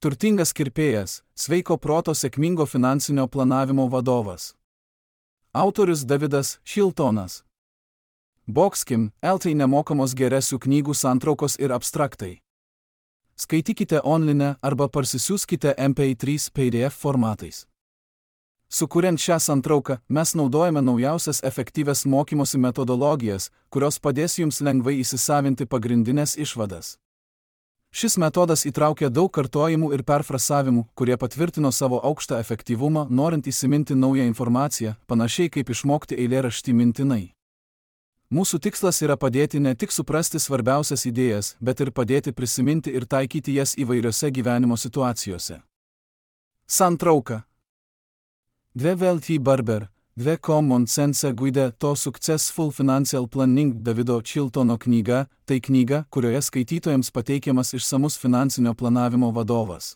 Turtingas kirpėjas, sveiko proto sėkmingo finansinio planavimo vadovas. Autorius Davidas Šiltonas. Boxkim, LT nemokamos geresių knygų santraukos ir abstraktai. Skaitykite online arba parsisiųskite MP3 PDF formatais. Sukuriant šią santrauką, mes naudojame naujausias efektyvias mokymosi metodologijas, kurios padės jums lengvai įsisavinti pagrindinės išvadas. Šis metodas įtraukia daug kartojimų ir perfrasavimų, kurie patvirtino savo aukštą efektyvumą, norint įsiminti naują informaciją, panašiai kaip išmokti eilėraštį mintinai. Mūsų tikslas yra padėti ne tik suprasti svarbiausias idėjas, bet ir padėti prisiminti ir taikyti jas įvairiose gyvenimo situacijose. Santrauka. 2 LT Barber, 2 Common Sense Guide to Successful Financial Planning Davido Šiltono knyga, tai knyga, kurioje skaitytojams pateikiamas išsamus finansinio planavimo vadovas.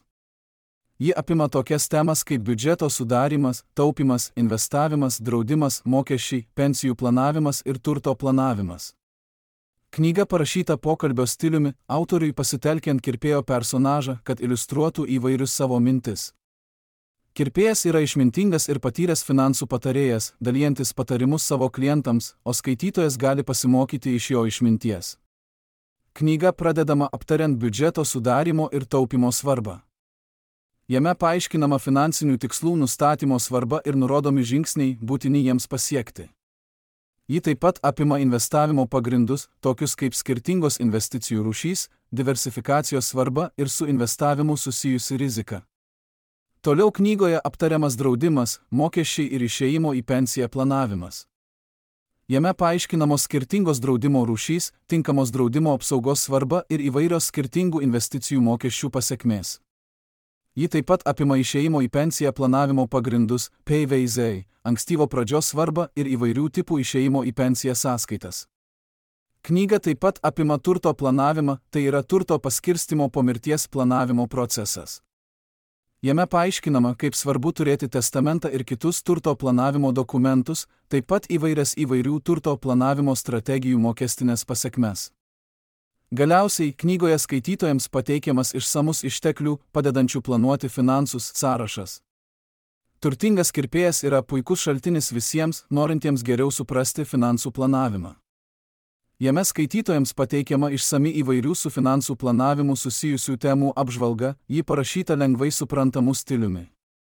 Ji apima tokias temas kaip biudžeto sudarymas, taupimas, investavimas, draudimas, mokesčiai, pensijų planavimas ir turto planavimas. Knyga parašyta pokalbio stiliumi, autoriui pasitelkiant kirpėjo personažą, kad iliustruotų įvairius savo mintis. Kirpėjas yra išmintingas ir patyręs finansų patarėjas, dalijantis patarimus savo klientams, o skaitytojas gali pasimokyti iš jo išminties. Knyga pradedama aptariant biudžeto sudarymo ir taupimo svarbą. Jame paaiškinama finansinių tikslų nustatymo svarba ir nurodomi žingsniai, būtini jiems pasiekti. Ji taip pat apima investavimo pagrindus, tokius kaip skirtingos investicijų rūšys, diversifikacijos svarba ir su investavimu susijusi rizika. Toliau knygoje aptariamas draudimas, mokesčiai ir išėjimo į pensiją planavimas. Jame paaiškinamos skirtingos draudimo rūšys, tinkamos draudimo apsaugos svarba ir įvairios skirtingų investicijų mokesčių pasekmės. Ji taip pat apima išėjimo į pensiją planavimo pagrindus, PVZ, ankstyvo pradžios svarbą ir įvairių tipų išėjimo į pensiją sąskaitas. Knyga taip pat apima turto planavimą, tai yra turto paskirstimo po mirties planavimo procesas. Jame paaiškinama, kaip svarbu turėti testamentą ir kitus turto planavimo dokumentus, taip pat įvairias įvairių turto planavimo strategijų mokestinės pasekmes. Galiausiai, knygoje skaitytojams pateikiamas išsamus išteklių, padedančių planuoti finansus, sąrašas. Turtingas kirpėjas yra puikus šaltinis visiems, norintiems geriau suprasti finansų planavimą. Jame skaitytojams pateikiama išsami įvairių su finansų planavimu susijusių temų apžvalga, ji parašyta lengvai suprantamu stiliumi.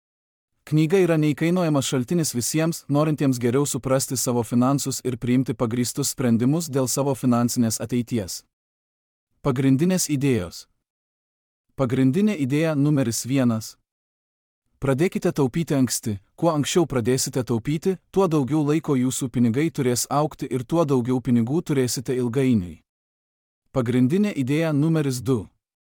Knyga yra neįkainojamas šaltinis visiems, norintiems geriau suprasti savo finansus ir priimti pagrįstus sprendimus dėl savo finansinės ateities. Pagrindinės idėjos. Pagrindinė idėja numeris 1. Pradėkite taupyti anksti. Kuo anksčiau pradėsite taupyti, tuo daugiau laiko jūsų pinigai turės augti ir tuo daugiau pinigų turėsite ilgainiui. Pagrindinė idėja numeris 2.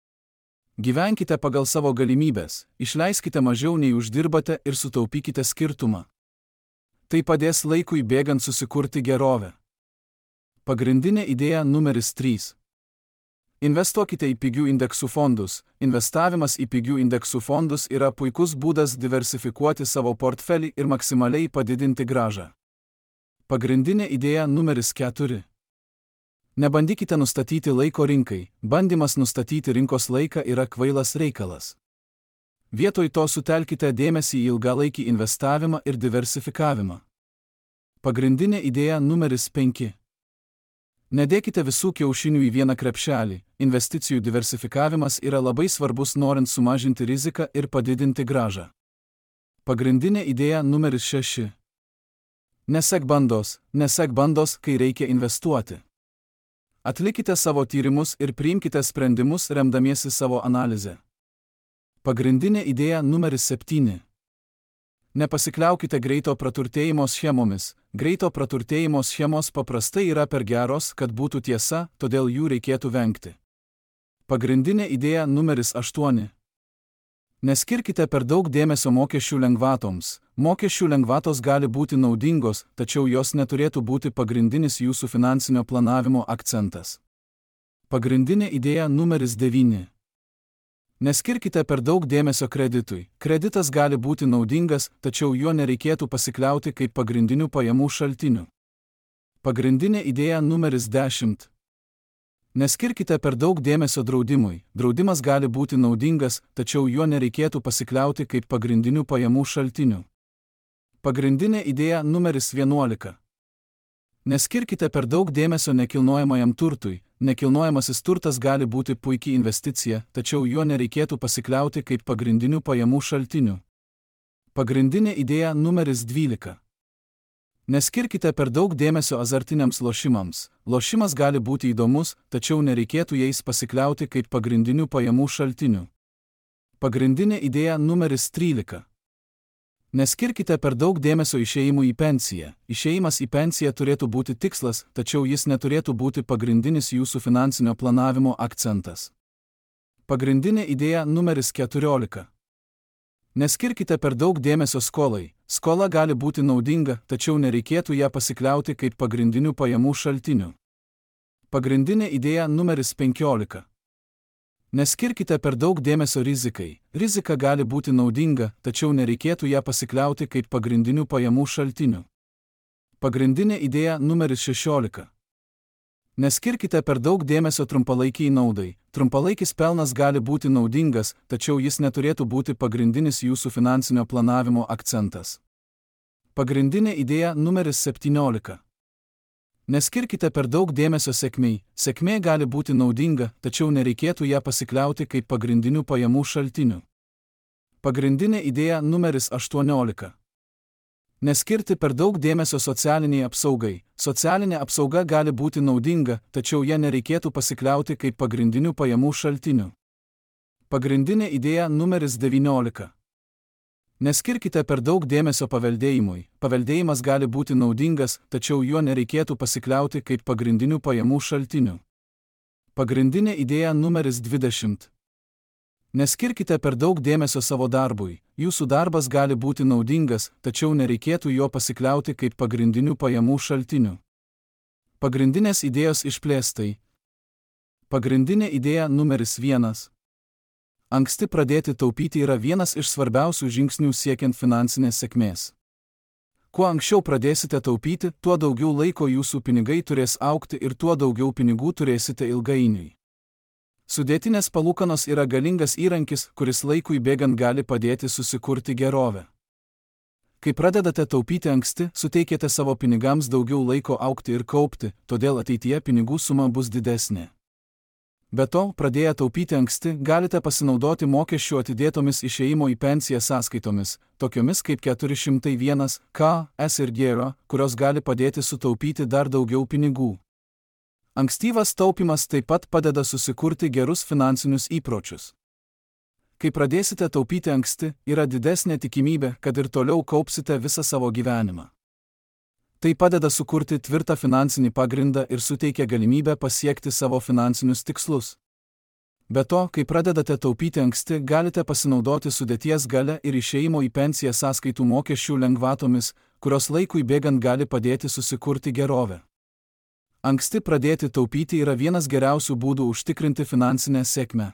Gyvenkite pagal savo galimybės, išleiskite mažiau nei uždirbate ir sutaupykite skirtumą. Tai padės laikui bėgant susikurti gerovę. Pagrindinė idėja numeris 3. Investuokite į pigių indeksų fondus. Investavimas į pigių indeksų fondus yra puikus būdas diversifikuoti savo portfelį ir maksimaliai padidinti grąžą. Pagrindinė idėja numeris 4. Nebandykite nustatyti laiko rinkai. Bandymas nustatyti rinkos laiką yra kvailas reikalas. Vietoj to sutelkite dėmesį į ilgalaikį investavimą ir diversifikavimą. Pagrindinė idėja numeris 5. Nedėkite visų kiaušinių į vieną krepšelį. Investicijų diversifikavimas yra labai svarbus norint sumažinti riziką ir padidinti grąžą. Pagrindinė idėja numeris 6. Nesek bandos, kai reikia investuoti. Atlikite savo tyrimus ir priimkite sprendimus remdamiesi savo analizę. Pagrindinė idėja numeris 7. Nepasikliaukite greito praturtėjimo schemomis. Greito praturtėjimo schemos paprastai yra per geros, kad būtų tiesa, todėl jų reikėtų vengti. Pagrindinė idėja numeris 8. Neskirkite per daug dėmesio mokesčių lengvatoms. Mokesčių lengvatos gali būti naudingos, tačiau jos neturėtų būti pagrindinis jūsų finansinio planavimo akcentas. Pagrindinė idėja numeris 9. Neskirkite per daug dėmesio kreditui. Kreditas gali būti naudingas, tačiau juo nereikėtų pasikliauti kaip pagrindiniu pajamų šaltiniu. Pagrindinė idėja numeris 10. Neskirkite per daug dėmesio draudimui. Draudimas gali būti naudingas, tačiau juo nereikėtų pasikliauti kaip pagrindiniu pajamų šaltiniu. Pagrindinė idėja numeris 11. Neskirkite per daug dėmesio nekilnojamajam turtui. Nekilnojamasis turtas gali būti puikiai investicija, tačiau juo nereikėtų pasikliauti kaip pagrindiniu pajamų šaltiniu. Pagrindinė idėja numeris 12. Neskirkite per daug dėmesio azartiniams lošimams. Lošimas gali būti įdomus, tačiau nereikėtų jais pasikliauti kaip pagrindiniu pajamų šaltiniu. Pagrindinė idėja numeris 13. Neskirkite per daug dėmesio išėjimui į pensiją. Išėjimas į pensiją turėtų būti tikslas, tačiau jis neturėtų būti pagrindinis jūsų finansinio planavimo akcentas. Pagrindinė idėja numeris 14. Neskirkite per daug dėmesio skolai. Skola gali būti naudinga, tačiau nereikėtų ją pasikliauti kaip pagrindiniu pajamų šaltiniu. Pagrindinė idėja numeris 15. Neskirkite per daug dėmesio rizikai. Rizika gali būti naudinga, tačiau nereikėtų ją pasikliauti kaip pagrindiniu pajamų šaltiniu. Pagrindinė idėja numeris 16. Neskirkite per daug dėmesio trumpalaikiai naudai. Trumpalaikis pelnas gali būti naudingas, tačiau jis neturėtų būti pagrindinis jūsų finansinio planavimo akcentas. Pagrindinė idėja numeris 17. Neskirkite per daug dėmesio sėkmei. Sėkmė gali būti naudinga, tačiau nereikėtų ją pasikliauti kaip pagrindiniu pajamų šaltiniu. Pagrindinė idėja numeris 18. Neskirti per daug dėmesio socialiniai apsaugai. Socialinė apsauga gali būti naudinga, tačiau ją nereikėtų pasikliauti kaip pagrindiniu pajamų šaltiniu. Pagrindinė idėja numeris 19. Neskirkite per daug dėmesio paveldėjimui. Paveldėjimas gali būti naudingas, tačiau juo nereikėtų pasikliauti kaip pagrindiniu pajamų šaltiniu. Pagrindinė idėja numeris 20. Neskirkite per daug dėmesio savo darbui. Jūsų darbas gali būti naudingas, tačiau nereikėtų jo pasikliauti kaip pagrindiniu pajamų šaltiniu. Pagrindinės idėjos išplėstai. Pagrindinė idėja numeris 1. Anksti pradėti taupyti yra vienas iš svarbiausių žingsnių siekiant finansinės sėkmės. Kuo anksčiau pradėsite taupyti, tuo daugiau laiko jūsų pinigai turės augti ir tuo daugiau pinigų turėsite ilgainiui. Sudėtinės palūkanos yra galingas įrankis, kuris laikui bėgant gali padėti susikurti gerovę. Kai pradedate taupyti anksti, suteikėte savo pinigams daugiau laiko augti ir kaupti, todėl ateityje pinigų suma bus didesnė. Be to, pradėję taupyti anksti, galite pasinaudoti mokesčių atidėtomis išėjimo į pensiją sąskaitomis, tokiomis kaip 401k, S ir G, kurios gali padėti sutaupyti dar daugiau pinigų. Ankstyvas taupimas taip pat padeda susikurti gerus finansinius įpročius. Kai pradėsite taupyti anksti, yra didesnė tikimybė, kad ir toliau kaupsite visą savo gyvenimą. Tai padeda sukurti tvirtą finansinį pagrindą ir suteikia galimybę pasiekti savo finansinius tikslus. Be to, kai pradedate taupyti anksti, galite pasinaudoti sudėties galia ir išėjimo į pensiją sąskaitų mokesčių lengvatomis, kurios laikui bėgant gali padėti susikurti gerovę. Anksti pradėti taupyti yra vienas geriausių būdų užtikrinti finansinę sėkmę.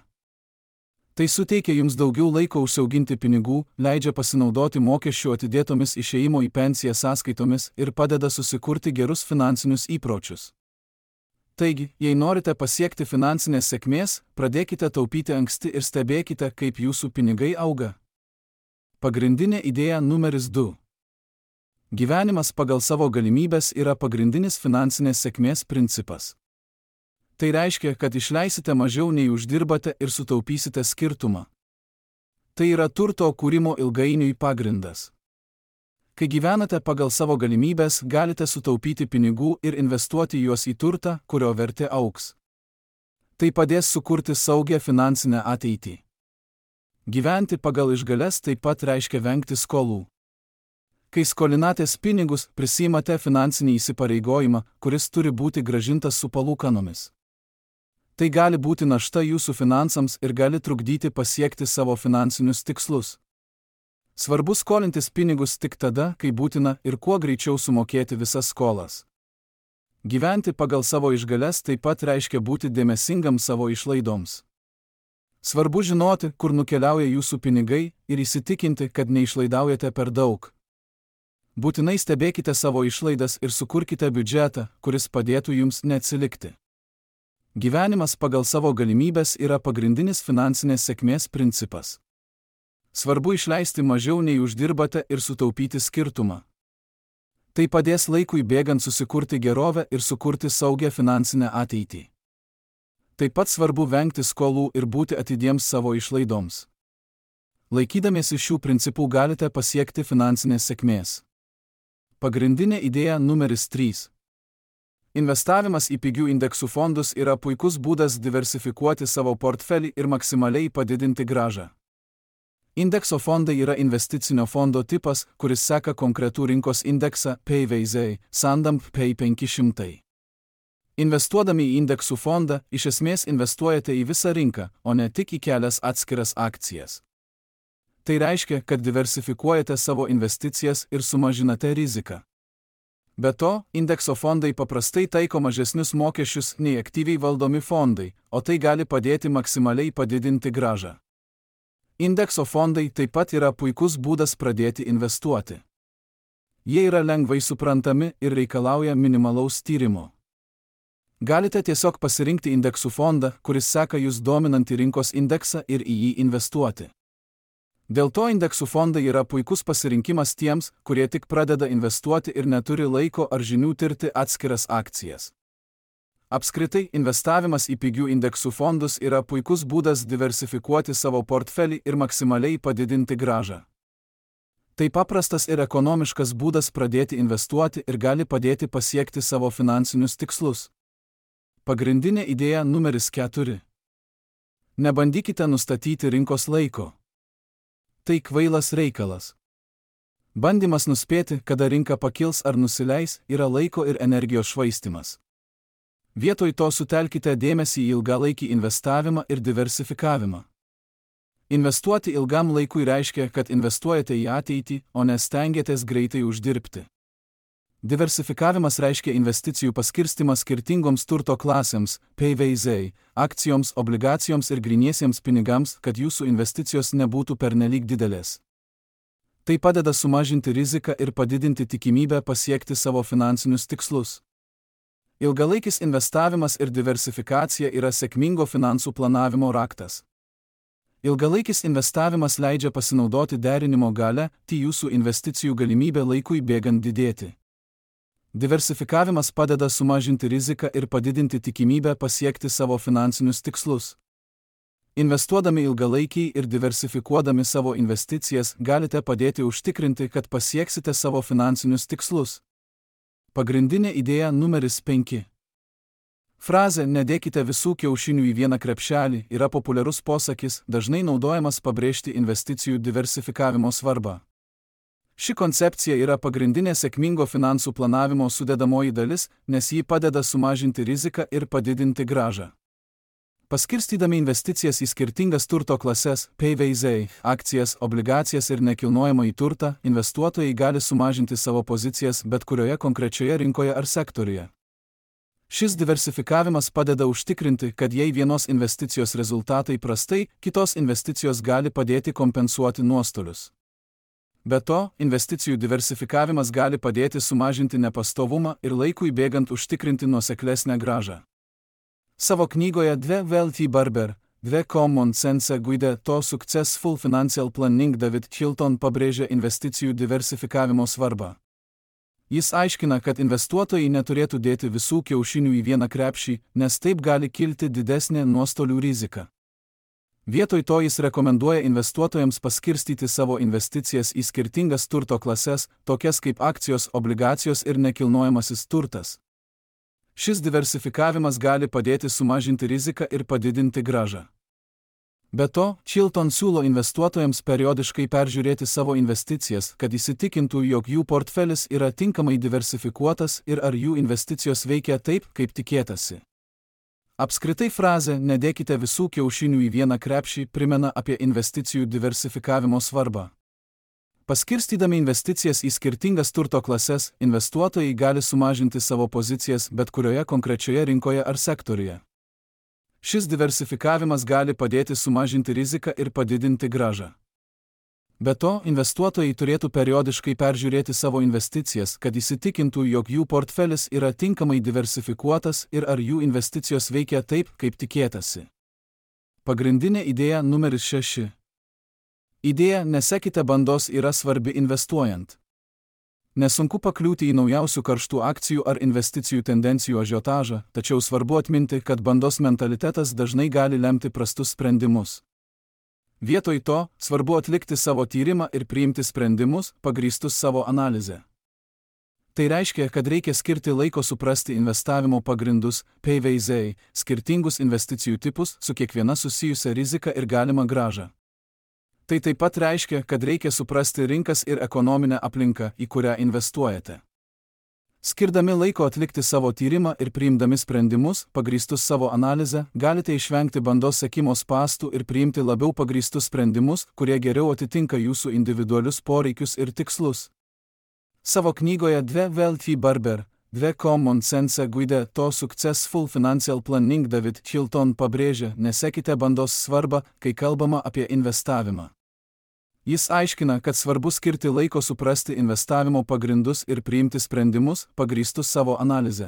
Tai suteikia jums daugiau laiko užsiauginti pinigų, leidžia pasinaudoti mokesčių atidėtomis išėjimo į pensiją sąskaitomis ir padeda susikurti gerus finansinius įpročius. Taigi, jei norite pasiekti finansinės sėkmės, pradėkite taupyti anksti ir stebėkite, kaip jūsų pinigai auga. Pagrindinė idėja numeris 2. Gyvenimas pagal savo galimybes yra pagrindinis finansinės sėkmės principas. Tai reiškia, kad išleisite mažiau nei uždirbate ir sutaupysite skirtumą. Tai yra turto kūrimo ilgainiui pagrindas. Kai gyvenate pagal savo galimybes, galite sutaupyti pinigų ir investuoti juos į turtą, kurio vertė augs. Tai padės sukurti saugią finansinę ateitį. Gyventi pagal išgales taip pat reiškia vengti skolų. Kai skolinatės pinigus, prisimate finansinį įsipareigojimą, kuris turi būti grąžintas su palūkanomis. Tai gali būti našta jūsų finansams ir gali trukdyti pasiekti savo finansinius tikslus. Svarbu skolintis pinigus tik tada, kai būtina ir kuo greičiau sumokėti visas skolas. Gyventi pagal savo išgales taip pat reiškia būti dėmesingam savo išlaidoms. Svarbu žinoti, kur nukeliauja jūsų pinigai ir įsitikinti, kad neišlaidaujate per daug. Būtinai stebėkite savo išlaidas ir sukurkite biudžetą, kuris padėtų jums neatsilikti. Gyvenimas pagal savo galimybes yra pagrindinis finansinės sėkmės principas. Svarbu išleisti mažiau nei uždirbate ir sutaupyti skirtumą. Tai padės laikui bėgant susikurti gerovę ir sukurti saugią finansinę ateitį. Taip pat svarbu vengti skolų ir būti atidiems savo išlaidoms. Laikydamiesi šių principų galite pasiekti finansinės sėkmės. Pagrindinė idėja numeris 3. Investavimas į pigių indeksų fondus yra puikus būdas diversifikuoti savo portfelį ir maksimaliai padidinti grąžą. Indekso fondai yra investicinio fondo tipas, kuris seka konkretų rinkos indeksą PVZ, Sandamp P500. Investuodami į indeksų fondą, iš esmės investuojate į visą rinką, o ne tik į kelias atskiras akcijas. Tai reiškia, kad diversifikuojate savo investicijas ir sumažinate riziką. Be to, indekso fondai paprastai taiko mažesnius mokesčius nei aktyviai valdomi fondai, o tai gali padėti maksimaliai padidinti grąžą. Indekso fondai taip pat yra puikus būdas pradėti investuoti. Jie yra lengvai suprantami ir reikalauja minimalaus tyrimo. Galite tiesiog pasirinkti indeksų fondą, kuris seka jūs dominantį rinkos indeksą ir į jį investuoti. Dėl to indeksų fondai yra puikus pasirinkimas tiems, kurie tik pradeda investuoti ir neturi laiko ar žinių tirti atskiras akcijas. Apskritai, investavimas į pigių indeksų fondus yra puikus būdas diversifikuoti savo portfelį ir maksimaliai padidinti grąžą. Tai paprastas ir ekonomiškas būdas pradėti investuoti ir gali padėti pasiekti savo finansinius tikslus. Pagrindinė idėja numeris 4. Nebandykite nustatyti rinkos laiko. Tai kvailas reikalas. Bandymas nuspėti, kada rinka pakils ar nusileis, yra laiko ir energijos švaistymas. Vietoj to sutelkite dėmesį į ilgalaikį investavimą ir diversifikavimą. Investuoti ilgam laikui reiškia, kad investuojate į ateitį, o ne stengiatės greitai uždirbti. Diversifikavimas reiškia investicijų paskirstimą skirtingoms turto klasėms, PVZ, akcijoms, obligacijoms ir gryniesiems pinigams, kad jūsų investicijos nebūtų pernelyg didelės. Tai padeda sumažinti riziką ir padidinti tikimybę pasiekti savo finansinius tikslus. Ilgalaikis investavimas ir diversifikacija yra sėkmingo finansų planavimo raktas. Ilgalaikis investavimas leidžia pasinaudoti derinimo galią, tai jūsų investicijų galimybė laikui bėgant didėti. Diversifikavimas padeda sumažinti riziką ir padidinti tikimybę pasiekti savo finansinius tikslus. Investuodami ilgalaikiai ir diversifikuodami savo investicijas galite padėti užtikrinti, kad pasieksite savo finansinius tikslus. Pagrindinė idėja numeris 5. Frazė "nedėkite visų kiaušinių į vieną krepšelį" yra populiarus posakis, dažnai naudojamas pabrėžti investicijų diversifikavimo svarbą. Ši koncepcija yra pagrindinė sėkmingo finansų planavimo sudedamoji dalis, nes ji padeda sumažinti riziką ir padidinti grąžą. Paskirstydami investicijas į skirtingas turto klases, PVZ, akcijas, obligacijas ir nekilnojamąjį turtą, investuotojai gali sumažinti savo pozicijas bet kurioje konkrečioje rinkoje ar sektoriuje. Šis diversifikavimas padeda užtikrinti, kad jei vienos investicijos rezultatai prastai, kitos investicijos gali padėti kompensuoti nuostolius. Be to, investicijų diversifikavimas gali padėti sumažinti nepastovumą ir laikui bėgant užtikrinti nuoseklesnę grąžą. Savo knygoje Dve Wealthy Barber, Dve Common Sense Guide to Successful Financial Planning David Chilton pabrėžia investicijų diversifikavimo svarbą. Jis aiškina, kad investuotojai neturėtų dėti visų kiaušinių į vieną krepšį, nes taip gali kilti didesnė nuostolių rizika. Vietoj to jis rekomenduoja investuotojams paskirstyti savo investicijas į skirtingas turto klases, tokias kaip akcijos, obligacijos ir nekilnojamasis turtas. Šis diversifikavimas gali padėti sumažinti riziką ir padidinti grąžą. Be to, Chilton siūlo investuotojams periodiškai peržiūrėti savo investicijas, kad įsitikintų, jog jų portfelis yra tinkamai diversifikuotas ir ar jų investicijos veikia taip, kaip tikėtasi. Apskritai frazė "nedėkite visų kiaušinių į vieną krepšį" primena apie investicijų diversifikavimo svarbą. Paskirstydami investicijas į skirtingas turto klases, investuotojai gali sumažinti savo pozicijas bet kurioje konkrečioje rinkoje ar sektoriuje. Šis diversifikavimas gali padėti sumažinti riziką ir padidinti grąžą. Be to, investuotojai turėtų periodiškai peržiūrėti savo investicijas, kad įsitikintų, jog jų portfelis yra tinkamai diversifikuotas ir ar jų investicijos veikia taip, kaip tikėtasi. Pagrindinė idėja numeris 6. Idėja nesekite bandos yra svarbi investuojant. Nesunku pakliūti į naujausių karštų akcijų ar investicijų tendencijų ažiotažą, tačiau svarbu atminti, kad bandos mentalitetas dažnai gali lemti prastus sprendimus. Vietoj to, svarbu atlikti savo tyrimą ir priimti sprendimus, pagrįstus savo analize. Tai reiškia, kad reikia skirti laiko suprasti investavimo pagrindus, PVZ, skirtingus investicijų tipus su kiekviena susijusia rizika ir galima grąža. Tai taip pat reiškia, kad reikia suprasti rinkas ir ekonominę aplinką, į kurią investuojate. Skirdami laiko atlikti savo tyrimą ir priimdami sprendimus, pagrįstus savo analizę, galite išvengti bandos sekimo spąstų ir priimti labiau pagrįstus sprendimus, kurie geriau atitinka jūsų individualius poreikius ir tikslus. Savo knygoje Dve Wealthy Barber, Dve Common Sense Guide to Successful Financial Planning David Chilton pabrėžia, nesekite bandos svarbą, kai kalbama apie investavimą. Jis aiškina, kad svarbu skirti laiko suprasti investavimo pagrindus ir priimti sprendimus, pagrįstus savo analize.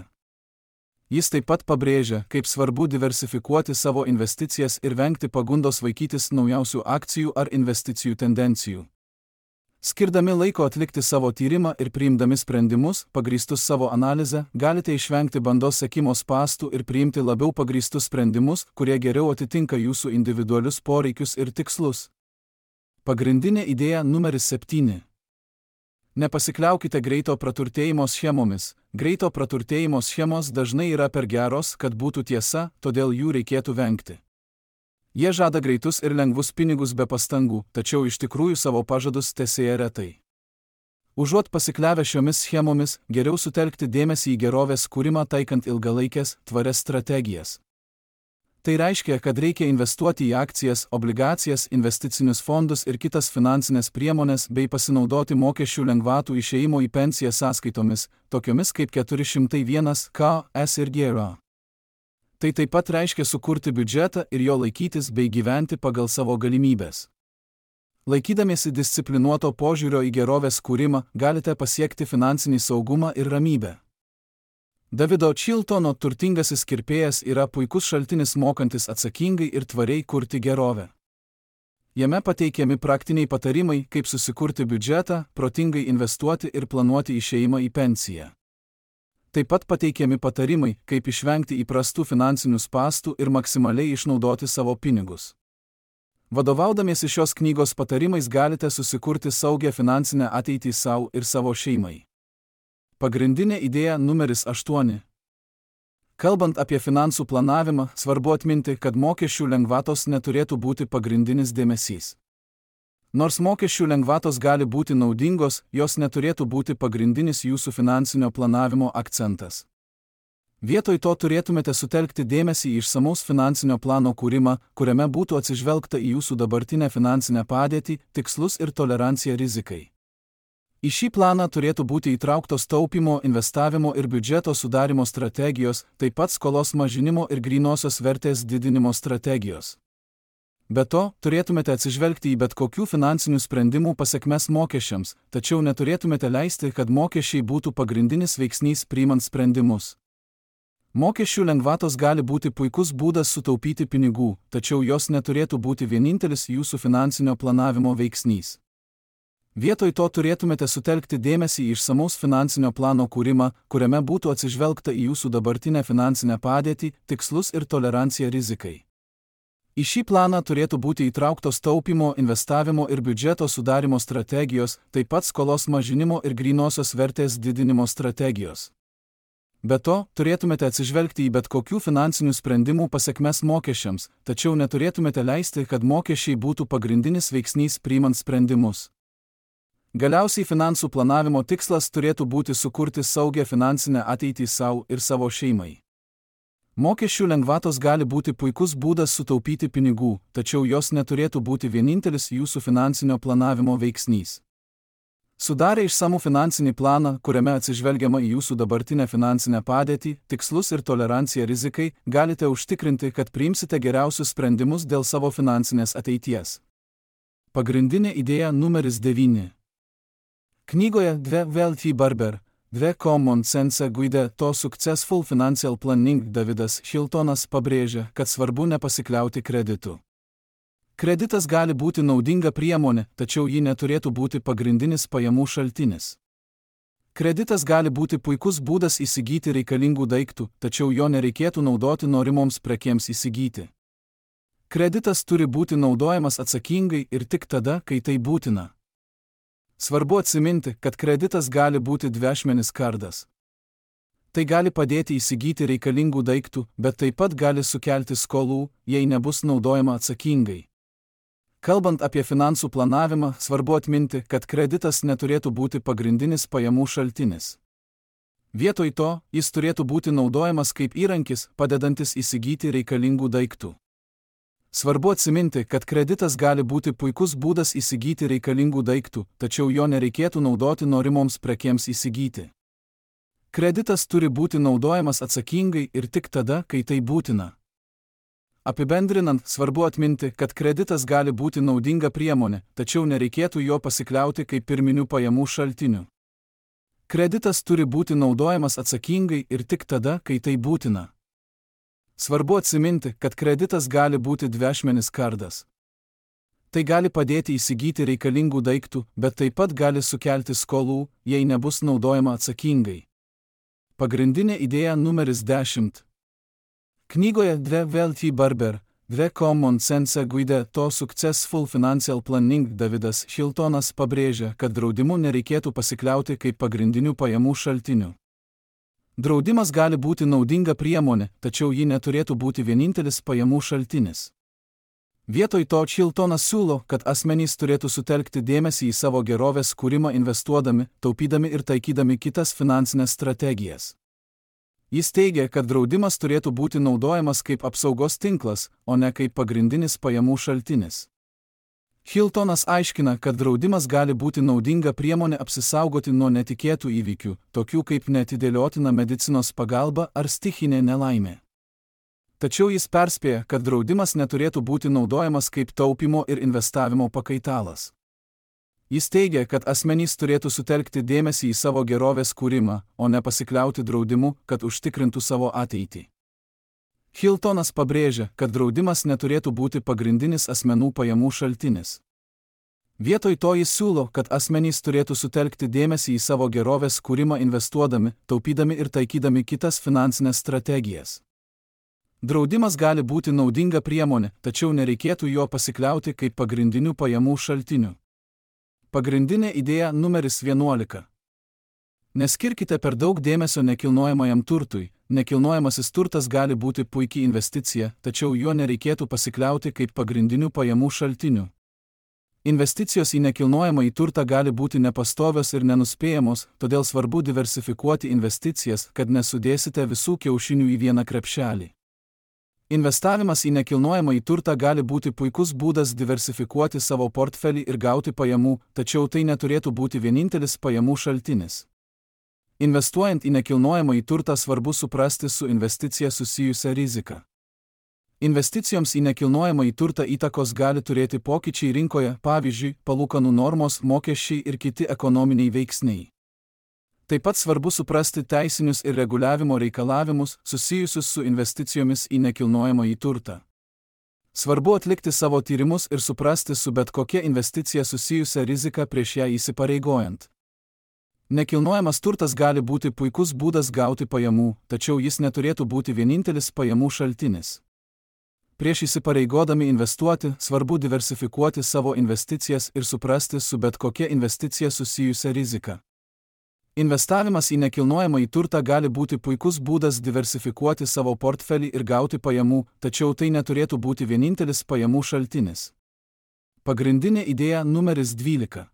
Jis taip pat pabrėžia, kaip svarbu diversifikuoti savo investicijas ir vengti pagundos vaikytis naujausių akcijų ar investicijų tendencijų. Skirdami laiko atlikti savo tyrimą ir priimdami sprendimus, pagrįstus savo analize, galite išvengti bandos sekimo spąstų ir priimti labiau pagrįstus sprendimus, kurie geriau atitinka jūsų individualius poreikius ir tikslus. Pagrindinė idėja numeris 7. Nepasikliaukite greito praturtėjimo schemomis. Greito praturtėjimo schemos dažnai yra per geros, kad būtų tiesa, todėl jų reikėtų vengti. Jie žada greitus ir lengvus pinigus be pastangų, tačiau iš tikrųjų savo pažadus tesėja retai. Užuot pasikliavę šiomis schemomis, geriau sutelkti dėmesį į gerovės kūrimą taikant ilgalaikės, tvarias strategijas. Tai reiškia, kad reikia investuoti į akcijas, obligacijas, investicinius fondus ir kitas finansinės priemonės bei pasinaudoti mokesčių lengvatų išėjimo į pensiją sąskaitomis, tokiomis kaip 401k ir gera. Tai taip pat reiškia sukurti biudžetą ir jo laikytis bei gyventi pagal savo galimybės. Laikydamiesi disciplinuoto požiūrio į gerovės kūrimą, galite pasiekti finansinį saugumą ir ramybę. Davido Chiltono turtingasis kirpėjas yra puikus šaltinis mokantis atsakingai ir tvariai kurti gerovę. Jame pateikiami praktiniai patarimai, kaip susikurti biudžetą, protingai investuoti ir planuoti išėjimą į pensiją. Taip pat pateikiami patarimai, kaip išvengti įprastų finansinių spąstų ir maksimaliai išnaudoti savo pinigus. Vadovaudamiesi šios knygos patarimais galite susikurti saugią finansinę ateitį savo ir savo šeimai. Pagrindinė idėja numeris 8. Kalbant apie finansų planavimą, svarbu atminti, kad mokesčių lengvatos neturėtų būti pagrindinis dėmesys. Nors mokesčių lengvatos gali būti naudingos, jos neturėtų būti pagrindinis jūsų finansinio planavimo akcentas. Vietoj to turėtumėte sutelkti dėmesį į išsamaus finansinio plano kūrimą, kuriame būtų atsižvelgta į jūsų dabartinę finansinę padėtį, tikslus ir toleranciją rizikai. Į šį planą turėtų būti įtrauktos taupimo, investavimo ir biudžeto sudarimo strategijos, taip pat skolos mažinimo ir grynosios vertės didinimo strategijos. Be to, turėtumėte atsižvelgti į bet kokių finansinių sprendimų pasekmes mokesčiams, tačiau neturėtumėte leisti, kad mokesčiai būtų pagrindinis veiksnys priimant sprendimus. Mokesčių lengvatos gali būti puikus būdas sutaupyti pinigų, tačiau jos neturėtų būti vienintelis jūsų finansinio planavimo veiksnys. Vietoj to turėtumėte sutelkti dėmesį į išsamaus finansinio plano kūrimą, kuriame būtų atsižvelgta į jūsų dabartinę finansinę padėtį, tikslus ir toleranciją rizikai. Į šį planą turėtų būti įtrauktos taupimo, investavimo ir biudžeto sudarimo strategijos, taip pat skolos mažinimo ir grynosios vertės didinimo strategijos. Be to, turėtumėte atsižvelgti į bet kokių finansinių sprendimų pasekmes mokesčiams, tačiau neturėtumėte leisti, kad mokesčiai būtų pagrindinis veiksnys priimant sprendimus. Galiausiai finansų planavimo tikslas turėtų būti sukurti saugią finansinę ateitį savo ir savo šeimai. Mokesčių lengvatos gali būti puikus būdas sutaupyti pinigų, tačiau jos neturėtų būti vienintelis jūsų finansinio planavimo veiksnys. Sudarę išsamų finansinį planą, kuriame atsižvelgiama į jūsų dabartinę finansinę padėtį, tikslus ir toleranciją rizikai, galite užtikrinti, kad priimsite geriausius sprendimus dėl savo finansinės ateities. Pagrindinė idėja numeris 9. Knygoje Wealthy Barber, The Common Sense Guide to Successful Financial Planning Davidas Shiltonas pabrėžia, kad svarbu nepasikliauti kreditu. Kreditas gali būti naudinga priemonė, tačiau ji neturėtų būti pagrindinis pajamų šaltinis. Kreditas gali būti puikus būdas įsigyti reikalingų daiktų, tačiau jo nereikėtų naudoti norimoms prekėms įsigyti. Kreditas turi būti naudojamas atsakingai ir tik tada, kai tai būtina. Svarbu atsiminti, kad kreditas gali būti dviašmenis kardas. Tai gali padėti įsigyti reikalingų daiktų, bet taip pat gali sukelti skolų, jei nebus naudojama atsakingai. Kalbant apie finansų planavimą, svarbu atminti, kad kreditas neturėtų būti pagrindinis pajamų šaltinis. Vietoj to, jis turėtų būti naudojamas kaip įrankis, padedantis įsigyti reikalingų daiktų. Svarbu atsiminti, kad kreditas gali būti puikus būdas įsigyti reikalingų daiktų, tačiau jo nereikėtų naudoti norimoms prekėms įsigyti. Kreditas turi būti naudojamas atsakingai ir tik tada, kai tai būtina. Apibendrinant, svarbu atminti, kad kreditas gali būti naudinga priemonė, tačiau nereikėtų jo pasikliauti kaip pirminių pajamų šaltinių. Kreditas turi būti naudojamas atsakingai ir tik tada, kai tai būtina. Svarbu atsiminti, kad kreditas gali būti dviašmenis kardas. Tai gali padėti įsigyti reikalingų daiktų, bet taip pat gali sukelti skolų, jei nebus naudojama atsakingai. Pagrindinė idėja numeris 10. Knygoje The Wealthy Barber, The Common Sense Guide to Successful Financial Planning Davidas Shiltonas pabrėžia, kad draudimu nereikėtų pasikliauti kaip pagrindiniu pajamų šaltiniu. Draudimas gali būti naudinga priemonė, tačiau ji neturėtų būti vienintelis pajamų šaltinis. Vietoj to Shiltonas siūlo, kad asmenys turėtų sutelkti dėmesį į savo gerovės kūrimą investuodami, taupydami ir taikydami kitas finansinės strategijas. Jis teigia, kad draudimas turėtų būti naudojamas kaip apsaugos tinklas, o ne kaip pagrindinis pajamų šaltinis. Shiltonas aiškina, kad draudimas gali būti naudinga priemonė apsisaugoti nuo netikėtų įvykių, tokių kaip neatidėliotina medicinos pagalba ar stichinė nelaimė. Tačiau jis perspėja, kad draudimas neturėtų būti naudojamas kaip taupymo ir investavimo pakaitalas. Jis teigia, kad asmenys turėtų sutelkti dėmesį į savo gerovės kūrimą, o ne pasikliauti draudimu, kad užtikrintų savo ateitį. Shiltonas pabrėžia, kad draudimas neturėtų būti pagrindinis asmenų pajamų šaltinis. Vietoj to jis siūlo, kad asmenys turėtų sutelkti dėmesį į savo gerovės kūrimą investuodami, taupydami ir taikydami kitas finansinės strategijas. Draudimas gali būti naudinga priemonė, tačiau nereikėtų jo pasikliauti kaip pagrindiniu pajamų šaltiniu. Pagrindinė idėja numeris 11. Neskirkite per daug dėmesio nekilnojamajam turtui. Nekilnojamasis turtas gali būti puikiai investicija, tačiau juo nereikėtų pasikliauti kaip pagrindiniu pajamų šaltiniu. Investicijos į nekilnojamąjį turtą gali būti nepastovios ir nenuspėjamos, todėl svarbu diversifikuoti investicijas, kad nesudėsite visų kiaušinių į vieną krepšelį. Investavimas į nekilnojamąjį turtą gali būti puikus būdas diversifikuoti savo portfelį ir gauti pajamų, tačiau tai neturėtų būti vienintelis pajamų šaltinis. Investuojant į nekilnojamąjį turtą svarbu suprasti su investicija susijusią riziką. Investicijoms į nekilnojamąjį turtą įtakos gali turėti pokyčiai rinkoje, pavyzdžiui, palūkanų normos, mokesčiai ir kiti ekonominiai veiksniai. Taip pat svarbu suprasti teisinius ir reguliavimo reikalavimus susijusius su investicijomis į nekilnojamąjį turtą. Svarbu atlikti savo tyrimus ir suprasti su bet kokia investicija susijusią riziką prieš ją įsipareigojant. Nekilnojamas turtas gali būti puikus būdas gauti pajamų, tačiau jis neturėtų būti vienintelis pajamų šaltinis. Prieš įsipareigodami investuoti, svarbu diversifikuoti savo investicijas ir suprasti su bet kokia investicija susijusią riziką. Investavimas į nekilnojamąjį turtą gali būti puikus būdas diversifikuoti savo portfelį ir gauti pajamų, tačiau tai neturėtų būti vienintelis pajamų šaltinis. Pagrindinė idėja numeris 12.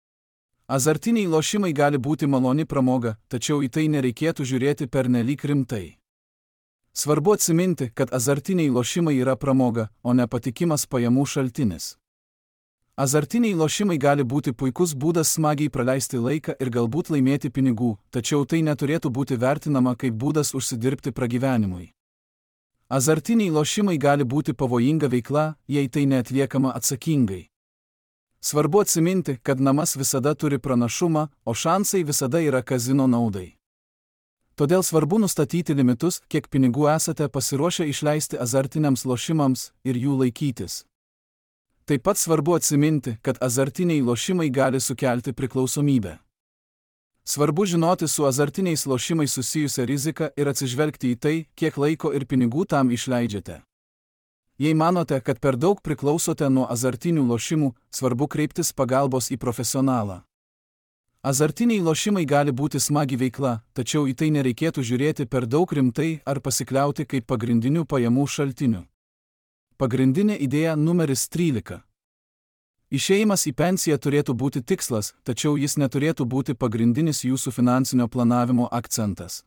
Azartiniai lošimai gali būti maloni pramoga, tačiau į tai nereikėtų žiūrėti pernelyg rimtai. Svarbu atsiminti, kad azartiniai lošimai yra pramoga, o ne patikimas pajamų šaltinis. Azartiniai lošimai gali būti puikus būdas smagiai praleisti laiką ir galbūt laimėti pinigų, tačiau tai neturėtų būti vertinama kaip būdas užsidirbti pragyvenimui. Azartiniai lošimai gali būti pavojinga veikla, jei tai neatliekama atsakingai. Svarbu atsiminti, kad namas visada turi pranašumą, o šansai visada yra kazino naudai. Todėl svarbu nustatyti limitus, kiek pinigų esate pasiruošę išleisti azartiniams lošimams ir jų laikytis. Taip pat svarbu atsiminti, kad azartiniai lošimai gali sukelti priklausomybę. Svarbu žinoti su azartiniais lošimais susijusią riziką ir atsižvelgti į tai, kiek laiko ir pinigų tam išleidžiate. Jei manote, kad per daug priklausote nuo azartinių lošimų, svarbu kreiptis pagalbos į profesionalą. Azartiniai lošimai gali būti smagi veikla, tačiau į tai nereikėtų žiūrėti per daug rimtai ar pasikliauti kaip pagrindiniu pajamų šaltiniu. Pagrindinė idėja numeris 13. Išėjimas į pensiją turėtų būti tikslas, tačiau jis neturėtų būti pagrindinis jūsų finansinio planavimo akcentas.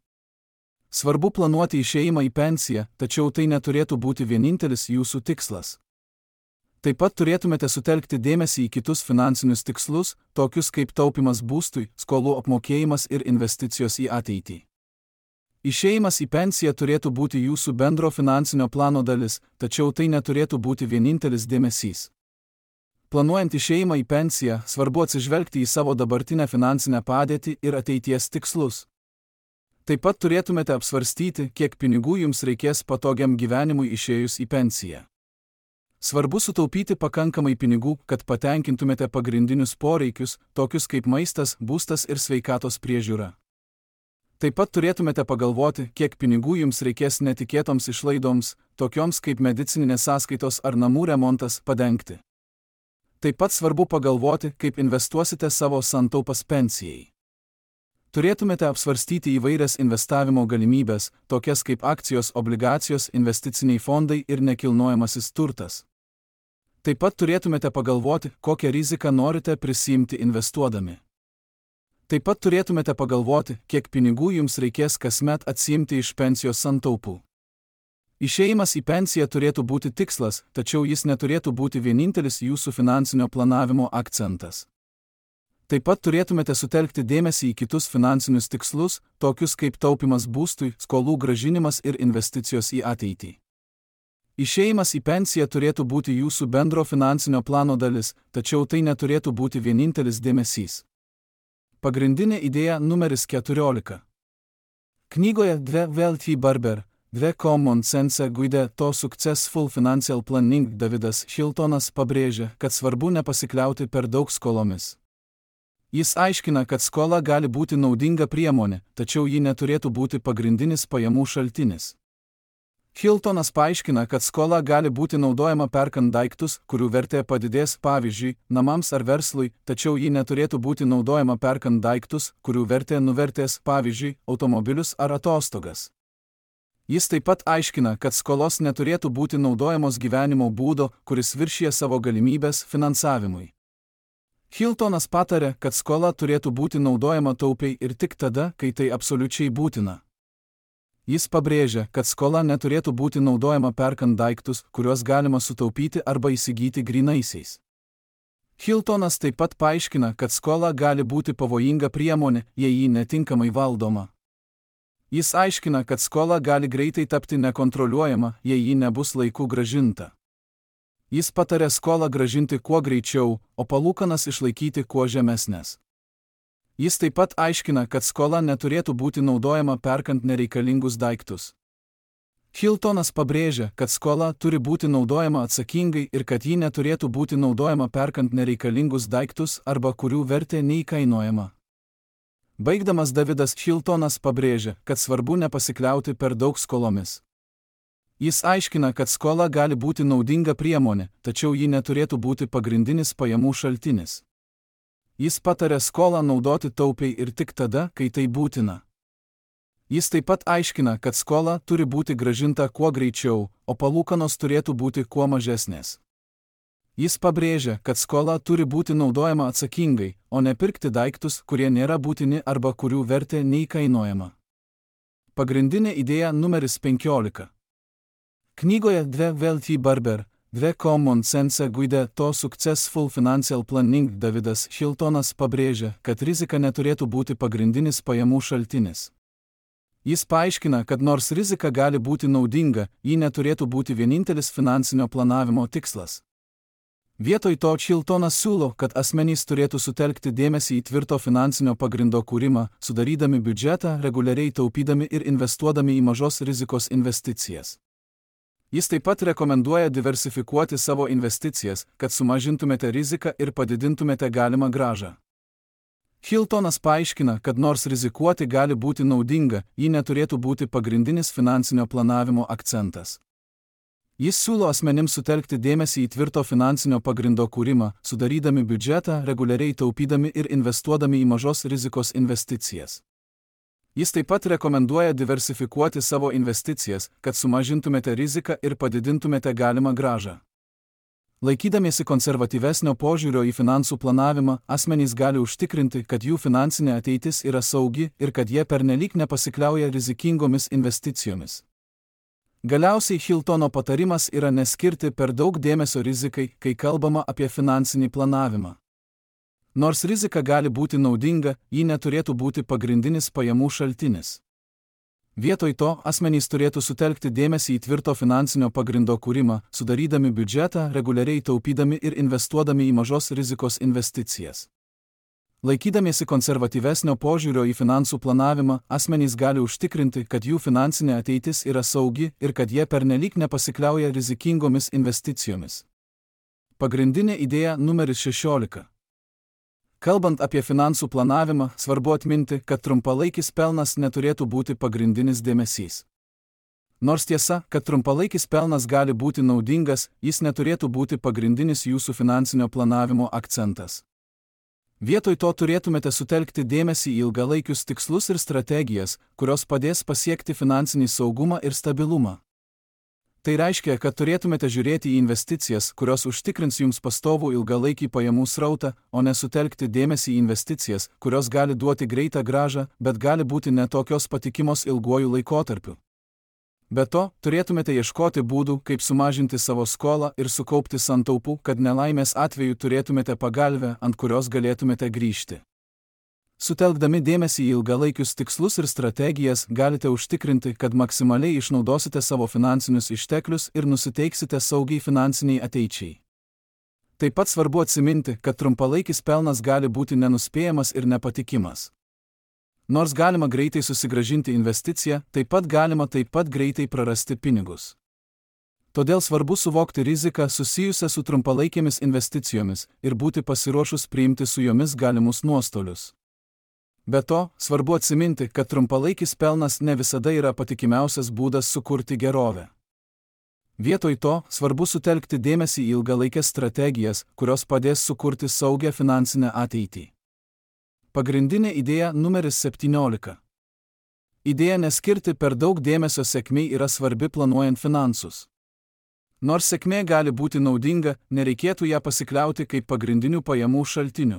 Svarbu planuoti išėjimą į pensiją, tačiau tai neturėtų būti vienintelis jūsų tikslas. Taip pat turėtumėte sutelkti dėmesį į kitus finansinius tikslus, tokius kaip taupimas būstui, skolų apmokėjimas ir investicijos į ateitį. Išėjimas į pensiją turėtų būti jūsų bendro finansinio plano dalis, tačiau tai neturėtų būti vienintelis dėmesys. Planuojant išėjimą į pensiją, svarbu atsižvelgti į savo dabartinę finansinę padėtį ir ateities tikslus. Taip pat turėtumėte apsvarstyti, kiek pinigų jums reikės patogiam gyvenimui išėjus į pensiją. Svarbu sutaupyti pakankamai pinigų, kad patenkintumėte pagrindinius poreikius, tokius kaip maistas, būstas ir sveikatos priežiūra. Taip pat turėtumėte pagalvoti, kiek pinigų jums reikės netikėtoms išlaidoms, tokioms kaip medicininės sąskaitos ar namų remontas, padengti. Taip pat svarbu pagalvoti, kaip investuosite savo santaupas pensijai. Turėtumėte apsvarstyti įvairias investavimo galimybės, tokias kaip akcijos, obligacijos, investiciniai fondai ir nekilnojamasis turtas. Taip pat turėtumėte pagalvoti, kokią riziką norite prisiimti investuodami. Taip pat turėtumėte pagalvoti, kiek pinigų jums reikės kasmet atsiimti iš pensijos santaupų. Išėjimas į pensiją turėtų būti tikslas, tačiau jis neturėtų būti vienintelis jūsų finansinio planavimo akcentas. Taip pat turėtumėte sutelkti dėmesį į kitus finansinius tikslus, tokius kaip taupimas būstui, skolų grąžinimas ir investicijos į ateitį. Išėjimas į pensiją turėtų būti jūsų bendro finansinio plano dalis, tačiau tai neturėtų būti vienintelis dėmesys. Pagrindinė idėja numeris 14. Knygoje Dve Wealthy Barber, Dve Common Sense Guide to Successful Financial Planning Davidas Chiltonas pabrėžia, kad svarbu nepasikliauti per daug skolomis. Jis aiškina, kad skola gali būti naudinga priemonė, tačiau ji neturėtų būti pagrindinis pajamų šaltinis. Chiltonas paaiškina, kad skola gali būti naudojama perkant daiktus, kurių vertė padidės, pavyzdžiui, namams ar verslui, tačiau ji neturėtų būti naudojama perkant daiktus, kurių vertė nuvertės, pavyzdžiui, automobilius ar atostogas. Jis taip pat aiškina, kad skolos neturėtų būti naudojamos gyvenimo būdo, kuris viršija savo galimybės, finansavimui. Chiltonas patarė, kad skola turėtų būti naudojama taupiai ir tik tada, kai tai absoliučiai būtina. Jis pabrėžia, kad skola neturėtų būti naudojama perkant daiktus, kuriuos galima sutaupyti arba įsigyti grynaisiais. Chiltonas taip pat paaiškina, kad skola gali būti pavojinga priemonė, jei ji netinkamai valdoma. Jis aiškina, kad skola gali greitai tapti nekontroliuojama, jei ji nebus laiku grąžinta. Jis patarė skolą grąžinti kuo greičiau, o palūkanas išlaikyti kuo žemesnės. Jis taip pat aiškina, kad skola neturėtų būti naudojama perkant nereikalingus daiktus. Chiltonas pabrėžia, kad skola turi būti naudojama atsakingai ir kad ji neturėtų būti naudojama perkant nereikalingus daiktus arba kurių vertė neįkainojama. Baigdamas Davidas Chiltonas pabrėžia, kad svarbu nepasikliauti per daug skolomis. Jis aiškina, kad skola gali būti naudinga priemonė, tačiau ji neturėtų būti pagrindinis pajamų šaltinis. Jis patarė skolą naudoti taupiai ir tik tada, kai tai būtina. Jis taip pat aiškina, kad skola turi būti grąžinta kuo greičiau, o palūkanos turėtų būti kuo mažesnės. Jis pabrėžia, kad skola turi būti naudojama atsakingai, o ne pirkti daiktus, kurie nėra būtini arba kurių vertė neįkainojama. Pagrindinė idėja numeris 15. Knygoje Dve Wealthy Barber, Dve Common Sense Guide to Successful Financial Planning Davidas Chiltonas pabrėžia, kad rizika neturėtų būti pagrindinis pajamų šaltinis. Jis paaiškina, kad nors rizika gali būti naudinga, ji neturėtų būti vienintelis finansinio planavimo tikslas. Vietoj to Chiltonas siūlo, kad asmenys turėtų sutelkti dėmesį į tvirto finansinio pagrindo kūrimą, sudarydami biudžetą, reguliariai taupydami ir investuodami į mažos rizikos investicijas. Jis taip pat rekomenduoja diversifikuoti savo investicijas, kad sumažintumėte riziką ir padidintumėte galimą grąžą. Chiltonas paaiškina, kad nors rizikuoti gali būti naudinga, ji neturėtų būti pagrindinis finansinio planavimo akcentas. Jis siūlo asmenims sutelkti dėmesį į tvirto finansinio pagrindo kūrimą, sudarydami biudžetą, reguliariai taupydami ir investuodami į mažos rizikos investicijas. Jis taip pat rekomenduoja diversifikuoti savo investicijas, kad sumažintumėte riziką ir padidintumėte galimą grąžą. Laikydamiesi konservatyvesnio požiūrio į finansų planavimą, asmenys gali užtikrinti, kad jų finansinė ateitis yra saugi ir kad jie pernelyg nepasikliauja rizikingomis investicijomis. Galiausiai Chiltono patarimas yra neskirti per daug dėmesio rizikai, kai kalbama apie finansinį planavimą. Nors rizika gali būti naudinga, ji neturėtų būti pagrindinis pajamų šaltinis. Vietoj to, asmenys turėtų sutelkti dėmesį į tvirto finansinio pagrindo kūrimą, sudarydami biudžetą, reguliariai taupydami ir investuodami į mažos rizikos investicijas. Laikydamiesi konservatyvesnio požiūrio į finansų planavimą, asmenys gali užtikrinti, kad jų finansinė ateitis yra saugi ir kad jie pernelyg nepasikliauja rizikingomis investicijomis. Pagrindinė idėja numeris 16. Kalbant apie finansų planavimą, svarbu atminti, kad trumpalaikis pelnas neturėtų būti pagrindinis dėmesys. Nors tiesa, kad trumpalaikis pelnas gali būti naudingas, jis neturėtų būti pagrindinis jūsų finansinio planavimo akcentas. Vietoj to turėtumėte sutelkti dėmesį į ilgalaikius tikslus ir strategijas, kurios padės pasiekti finansinį saugumą ir stabilumą. Tai reiškia, kad turėtumėte žiūrėti į investicijas, kurios užtikrins jums pastovų ilgalaikį pajamų srautą, o ne sutelkti dėmesį į investicijas, kurios gali duoti greitą grąžą, bet gali būti netokios patikimos ilguoju laikotarpiu. Be to, turėtumėte ieškoti būdų, kaip sumažinti savo skolą ir sukaupti santaupų, kad nelaimės atveju turėtumėte pagalvę, ant kurios galėtumėte grįžti. Sutelkdami dėmesį į ilgalaikius tikslus ir strategijas, galite užtikrinti, kad maksimaliai išnaudosite savo finansinius išteklius ir nusiteiksite saugiai finansiniai ateičiai. Taip pat svarbu atsiminti, kad trumpalaikis pelnas gali būti nenuspėjamas ir nepatikimas. Nors galima greitai susigrąžinti investiciją, taip pat greitai prarasti pinigus. Todėl svarbu suvokti riziką susijusią su trumpalaikėmis investicijomis ir būti pasiruošus priimti su jomis galimus nuostolius. Be to, svarbu atsiminti, kad trumpalaikis pelnas ne visada yra patikimiausias būdas sukurti gerovę. Vietoj to, svarbu sutelkti dėmesį į ilgalaikės strategijas, kurios padės sukurti saugią finansinę ateitį. Pagrindinė idėja numeris 17. Idėja neskirti per daug dėmesio sėkmei yra svarbi planuojant finansus. Nors sėkmė gali būti naudinga, nereikėtų ją pasikliauti kaip pagrindinių pajamų šaltinių.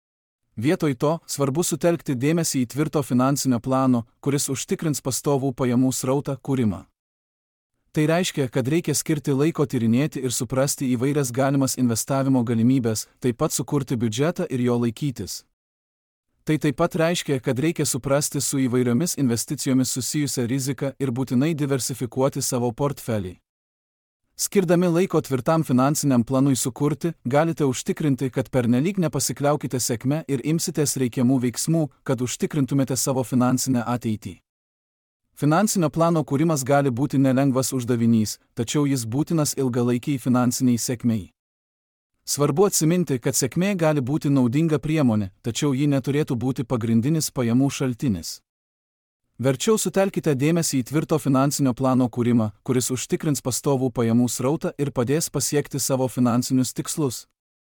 Vietoj to, svarbu sutelkti dėmesį į tvirto finansinio plano, kuris užtikrins pastovų pajamų srautą kūrimą. Tai reiškia, kad reikia skirti laiko tyrinėti ir suprasti įvairias galimas investavimo galimybės, taip pat sukurti biudžetą ir jo laikytis. Tai taip pat reiškia, kad reikia suprasti su įvairiomis investicijomis susijusią riziką ir būtinai diversifikuoti savo portfelį. Skirdami laiko tvirtam finansiniam planui sukurti, galite užtikrinti, kad pernelyg nepasikliaukite sėkme ir imsitės reikiamų veiksmų, kad užtikrintumėte savo finansinę ateitį. Finansinio plano kūrimas gali būti nelengvas uždavinys, tačiau jis būtinas ilgalaikiai finansiniai sėkmei. Svarbu atsiminti, kad sėkmė gali būti naudinga priemonė, tačiau ji neturėtų būti pagrindinis pajamų šaltinis. Verčiau sutelkite dėmesį į tvirto finansinio plano kūrimą, kuris užtikrins pastovų pajamų srautą ir padės pasiekti savo finansinius tikslus.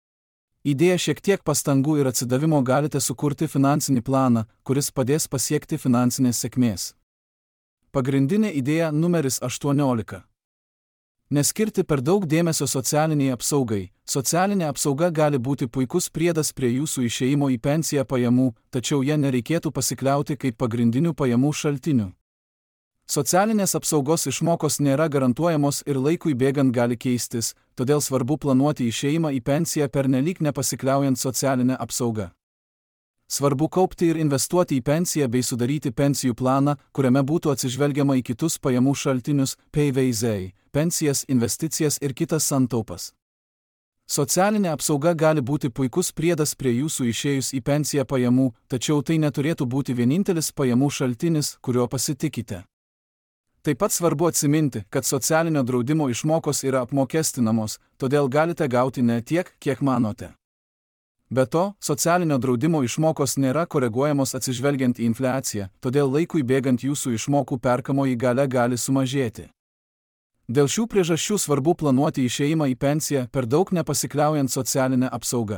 Įdėję šiek tiek pastangų ir atsidavimo galite sukurti finansinį planą, kuris padės pasiekti finansinės sėkmės. Pagrindinė idėja numeris 18. Neskirti per daug dėmesio socialiniai apsaugai. Socialinė apsauga gali būti puikus priedas prie jūsų išėjimo į pensiją pajamų, tačiau ją nereikėtų pasikliauti kaip pagrindinių pajamų šaltinių. Socialinės apsaugos išmokos nėra garantuojamos ir laikui bėgant gali keistis, todėl svarbu planuoti išėjimą į pensiją pernelyg nepasikliaujant socialinę apsaugą. Svarbu kaupti ir investuoti į pensiją bei sudaryti pensijų planą, kuriame būtų atsižvelgiama į kitus pajamų šaltinius, PVZ, pensijas, investicijas ir kitas santaupas. Socialinė apsauga gali būti puikus priedas prie jūsų išėjus į pensiją pajamų, tačiau tai neturėtų būti vienintelis pajamų šaltinis, kuriuo pasitikite. Taip pat svarbu atsiminti, kad socialinio draudimo išmokos yra apmokestinamos, todėl galite gauti ne tiek, kiek manote. Be to, socialinio draudimo išmokos nėra koreguojamos atsižvelgiant į infliaciją, todėl laikui bėgant jūsų išmokų perkamoji galia gali sumažėti. Dėl šių priežasčių svarbu planuoti išėjimą į pensiją per daug nepasikliaujant socialinę apsaugą.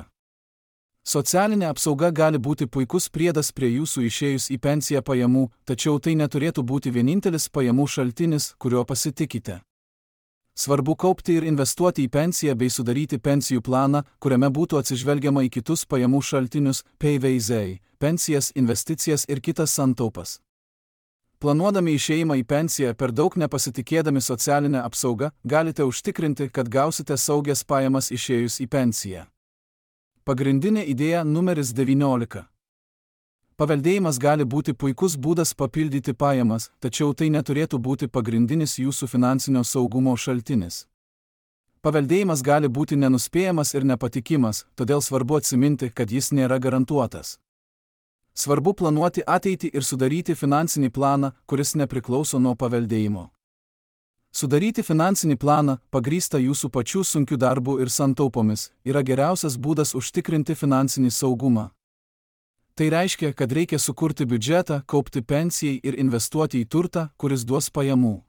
Socialinė apsauga gali būti puikus priedas prie jūsų išėjus į pensiją pajamų, tačiau tai neturėtų būti vienintelis pajamų šaltinis, kuriuo pasitikite. Svarbu kaupti ir investuoti į pensiją bei sudaryti pensijų planą, kuriame būtų atsižvelgiama į kitus pajamų šaltinius, PVZ, pensijas, investicijas ir kitas santaupas. Planuodami išėjimą į pensiją per daug nepasitikėdami socialinę apsaugą, galite užtikrinti, kad gausite saugias pajamas išėjus į pensiją. Pagrindinė idėja numeris 19. Paveldėjimas gali būti puikus būdas papildyti pajamas, tačiau tai neturėtų būti pagrindinis jūsų finansinio saugumo šaltinis. Paveldėjimas gali būti nenuspėjamas ir nepatikimas, todėl svarbu atsiminti, kad jis nėra garantuotas. Svarbu planuoti ateitį ir sudaryti finansinį planą, kuris nepriklauso nuo paveldėjimo. Sudaryti finansinį planą, pagrįstą jūsų pačių sunkių darbų ir santaupomis, yra geriausias būdas užtikrinti finansinį saugumą. Tai reiškia, kad reikia sukurti biudžetą, kaupti pensijai ir investuoti į turtą, kuris duos pajamų.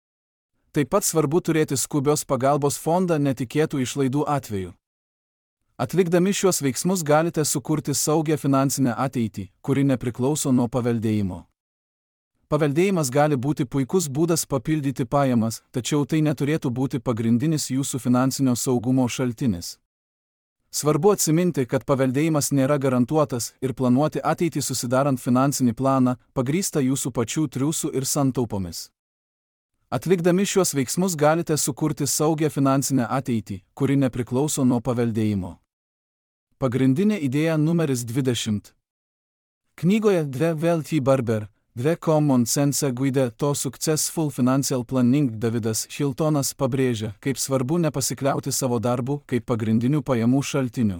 Taip pat svarbu turėti skubios pagalbos fondą netikėtų išlaidų atveju. Atlikdami šiuos veiksmus galite sukurti saugią finansinę ateitį, kuri nepriklauso nuo paveldėjimo. Paveldėjimas gali būti puikus būdas papildyti pajamas, tačiau tai neturėtų būti pagrindinis jūsų finansinio saugumo šaltinis. Svarbu atsiminti, kad paveldėjimas nėra garantuotas ir planuoti ateitį susidarant finansinį planą, pagrįstą jūsų pačių triūsų ir santaupomis. Atlikdami šiuos veiksmus galite sukurti saugią finansinę ateitį, kuri nepriklauso nuo paveldėjimo. Pagrindinė idėja numeris 20. Knygoje Dve Velty Barber, Dve Common Sense Guide to Successful Financial Planning Davidas Chiltonas pabrėžia, kaip svarbu nepasikliauti savo darbu kaip pagrindiniu pajamų šaltiniu.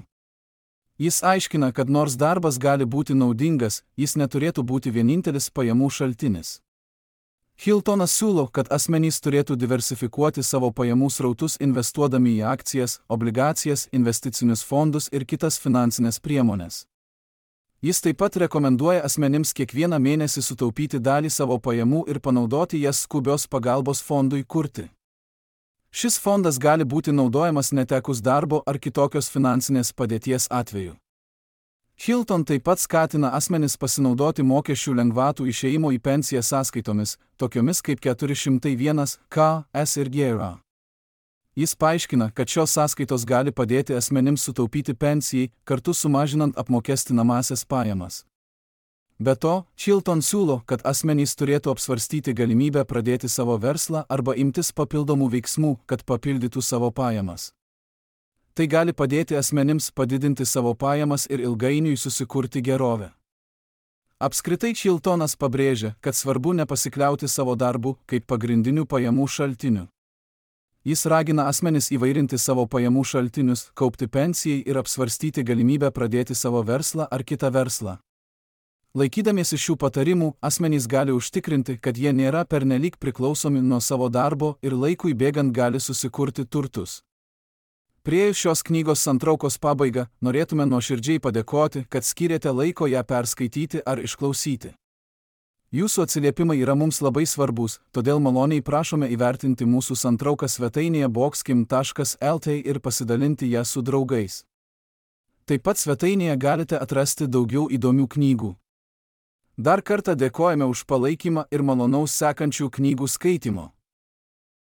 Jis aiškina, kad nors darbas gali būti naudingas, jis neturėtų būti vienintelis pajamų šaltinis. Chiltonas siūlo, kad asmenys turėtų diversifikuoti savo pajamų srautus investuodami į akcijas, obligacijas, investicinius fondus ir kitas finansinės priemonės. Jis taip pat rekomenduoja asmenims kiekvieną mėnesį sutaupyti dalį savo pajamų ir panaudoti jas skubios pagalbos fondui kurti. Šis fondas gali būti naudojamas netekus darbo ar kitokios finansinės padėties atveju. Chilton taip pat skatina asmenis pasinaudoti mokesčių lengvatų išėjimo į pensiją sąskaitomis, tokiomis kaip 401k, S ir GERA. Jis paaiškina, kad šios sąskaitos gali padėti asmenims sutaupyti pensijai, kartu sumažinant apmokestinamąsias pajamas. Be to, Chilton siūlo, kad asmenys turėtų apsvarstyti galimybę pradėti savo verslą arba imtis papildomų veiksmų, kad papildytų savo pajamas. Tai gali padėti asmenims padidinti savo pajamas ir ilgainiui susikurti gerovę. Apskritai Chiltonas pabrėžia, kad svarbu nepasikliauti savo darbu kaip pagrindiniu pajamų šaltiniu. Jis ragina asmenis įvairinti savo pajamų šaltinius, kaupti pensijai ir apsvarstyti galimybę pradėti savo verslą ar kitą verslą. Laikydamiesi šių patarimų, asmenys gali užtikrinti, kad jie nėra pernelyg priklausomi nuo savo darbo ir laikui bėgant gali susikurti turtus. Priėjus šios knygos santraukos pabaigą, norėtume nuoširdžiai padėkoti, kad skyrėte laiko ją perskaityti ar išklausyti. Jūsų atsiliepimai yra mums labai svarbus, todėl maloniai prašome įvertinti mūsų santrauką svetainėje boxkim.lt ir pasidalinti ją su draugais. Taip pat svetainėje galite atrasti daugiau įdomių knygų. Dar kartą dėkojame už palaikymą ir malonaus sekančių knygų skaitimo.